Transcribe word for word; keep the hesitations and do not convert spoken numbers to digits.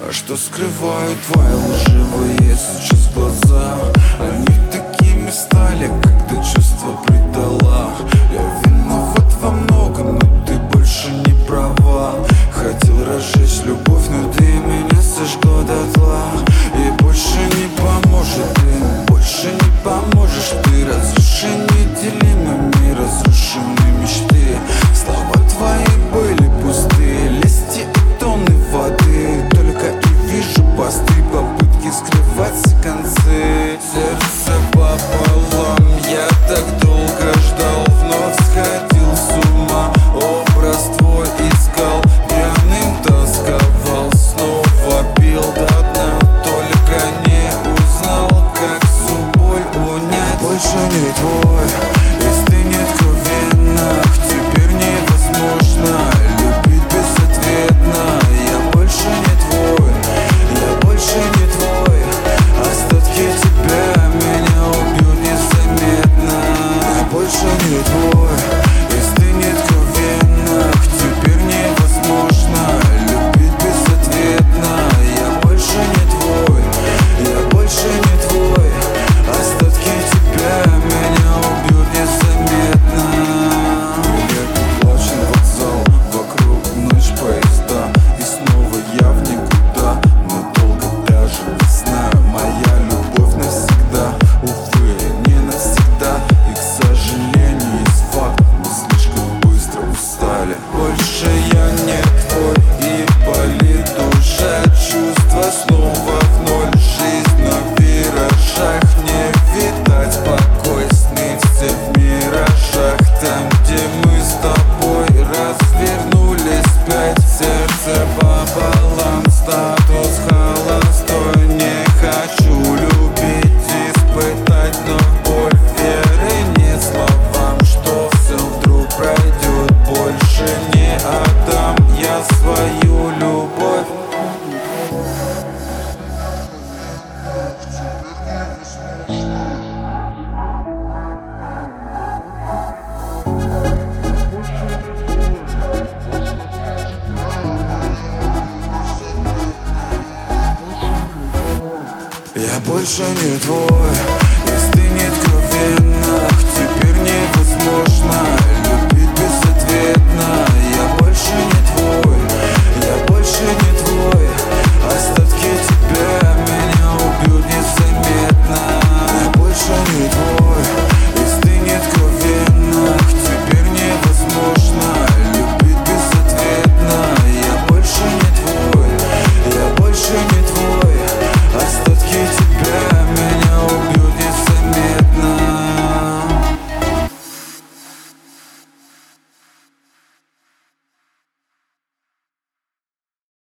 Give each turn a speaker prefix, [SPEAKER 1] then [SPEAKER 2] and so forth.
[SPEAKER 1] А что скрывают твои лживые сейчас глаза? Они такими стали, когда чувство предала. Я виноват во многом, но ты больше не права. Хотел разжечь любовь, но ты меня сожгла дотла. И больше не поможет ты, больше не поможешь ты. Разруши неделимыми, разрушенные мечты. Слова твои были пустые, листи и тонны воды. Только и вижу посты, попытки скрывать концы. Сердце пополам, я так долго ждал. Вновь сходил с ума, образ твой искал. Пьяным тосковал, снова пил до дна. Только не узнал, как всю боль унять. Больше не твой, если ты не откровенна. Теперь невозможно любить безответно. Я больше не твой, я больше не твой. Остатки тебя меня убьют незаметно. Я больше не твой, если ты не откровенна. Теперь невозможно любить безответно. Я больше не твой, я больше не твой. Остатки тебя меня убьют незаметно. Билет уплачен, вокзал, вокруг ночь, поезда. И снова я в никуда, но долго даже не знаю. Моя любовь навсегда, увы, не навсегда. И, к сожалению, есть факт, мы слишком быстро устали. Больше я не твой, и болит душа. Чувства снова в ноль, жизнь на виражах. Не видать покой, сны все в миражах. Там, где мы с тобой развернулись пять. Сердце пополам, статус холостой. Не хочу любить, испытать, но боль веры нет словам, что все вдруг пройдет. Больше не отдам я свою любовь. Я больше не твой,